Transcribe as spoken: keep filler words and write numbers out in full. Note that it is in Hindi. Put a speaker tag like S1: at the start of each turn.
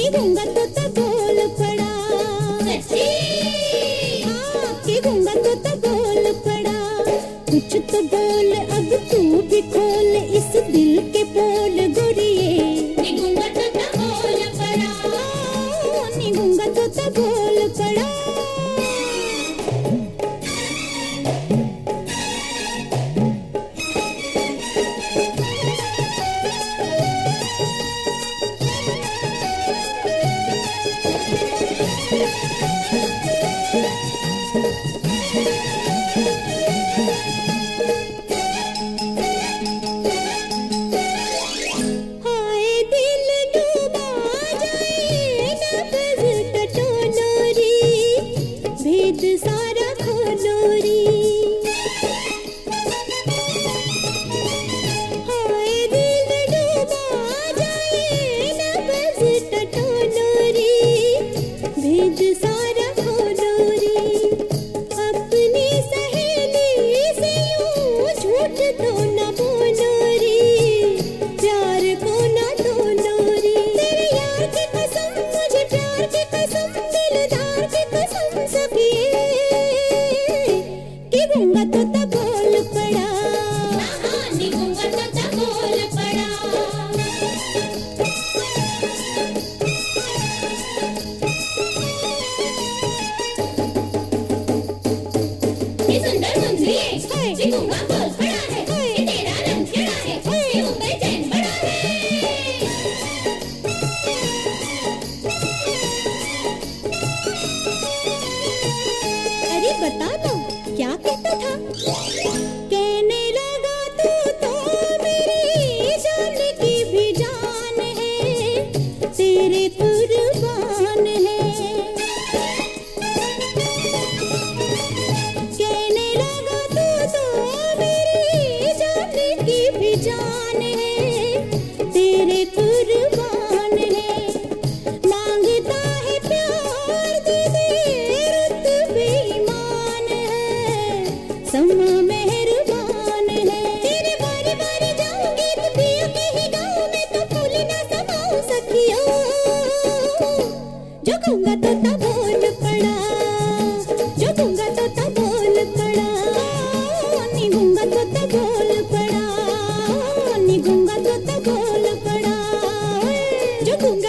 S1: नी गूंगा तोता बोल पड़ा। सच्ची? हाँ कि गूंगा तोता बोल पड़ा। कुछ तो बोल अब तू भी खोल इस दिल के पोल गोरिये। नी गूंगा तोता बोल पड़ा। नी गूंगा तोता बोल पड़ा। सारा खोलोरी हाय दिल डूबा जाए न बस टटोलोरी भेद सारा खोलोरी अपनी सहेली से यूं झूठ तो न बोलोरी प्यार को न तोलोरी तेरे यार की कसम मुझे प्यार की कसम दिलदार की कसम सभी गूंगा तोता बोल पड़ा। हाँ नी गूंगा तोता बोल पड़ा। ये सुंदर मुंदरिये नी गूंगा बोल पड़ा है ये तेरा रंग खिला है ये ऊपर चैन बड़ा है। अरे बता दो क्या कहता था? कहने लगा तू तो मेरी जान की भी जान है तेरे कुर्बान है। कहने लगा तू तो मेरी जान की भी जान है तेरे कुर्बान है। मांगता है प्यार दे दे रुत बेईमान है समा मेहरबान है। तेरे बारे बारे जाऊंगी तो पिया के ही गाँव में तो फूल ना समाऊं सखियों। जो गूंगा तोता बोल पड़ा जो गूंगा तोता बोल पड़ा। नी गूंगा तोता बोल पड़ा नी गूंगा तोता बोल पड़ा। जो गूंगा